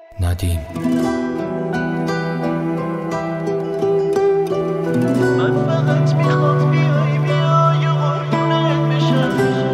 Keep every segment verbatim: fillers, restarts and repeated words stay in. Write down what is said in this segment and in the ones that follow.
ندیم. من فقط میخوام بیای بیای و قربونت بشم.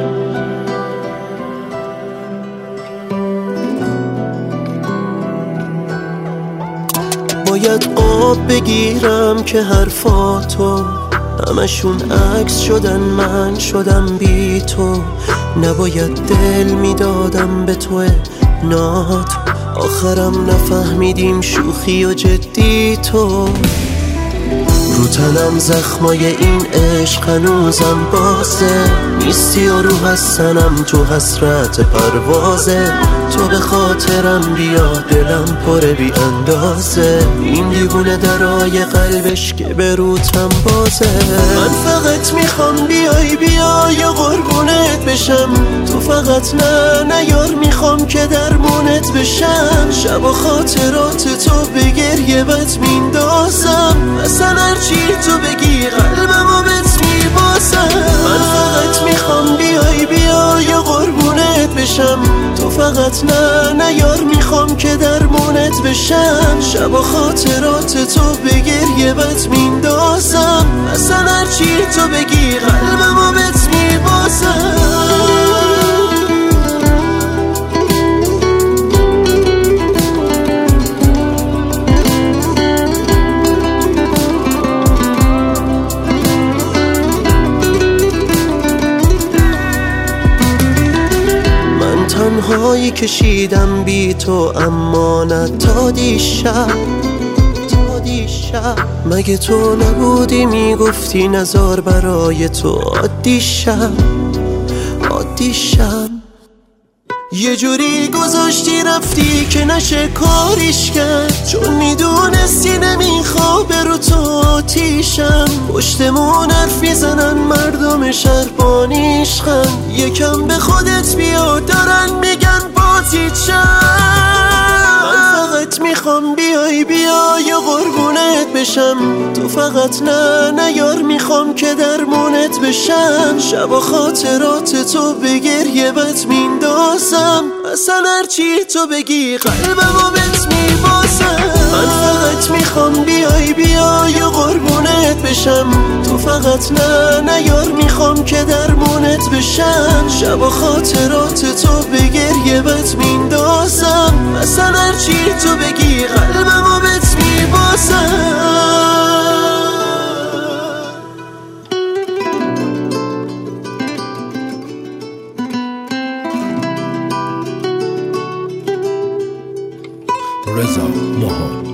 باید آب بگیرم که حرفاتو همشون عکس شدن، من شدم بی تو. نباید دل میدادم به تو نات، آخرم نفهمیدیم شوخی و جدی تو. رو تنم زخمای این عشق هنوزم بازه، نیستی و رو هستنم تو حسرت پروازه. تو به خاطرم بیا دلم پره بی اندازه، این دیوونه درای قلبش که به روتم بازه. من فقط میخوام بیای بیای و قربونت بشم، تو فقط نه نیار میخوام که درمونت بشم. شب و خاطرات تو به گریه بت میندازم، اصلا هرچی تو بگی قلبمو بهت میبازم. من فقط میخوام بیای بیای و قربونت بشم، تو فقط نه نیار میخوام که درمونت بشم. شب و خاطرات تو به گریه بت میندازم، اصلا هرچی تو بگی قلبمو بهت میبازم. تنهایی کشیدم بی تو اما نه تا دیشب، تا دیشب. مگه تو نبودی میگفتی نزار برای تو عادی شم، عادی شم. یه جوری گذاشتی رفتی که نشه کاریش کرد، چون میدونستی نمیخوابه رو تو آتیشم. پشتمون حرف میزنن مردم شهر بانیشخن، یکم به خودت بیا دارن میگن بازیچم. من فقط میخوام بیای بیای و قربونت بشم، تو فقط نه نیار میخوام که درمونت بشم. شب و خاطرات تو به گریه بت میندازم، اصلا هرچی تو بگی قلبمو بهت میبازم. من فقط میخوام بیای بیای و قربونت بشم، تو فقط نه نیار میخوام که درمونت بشم. شب و خاطرات تو به گریه بت میندازم، اصلا هرچی تو بگی قلبمو بهت میبازم. رضا ماهان.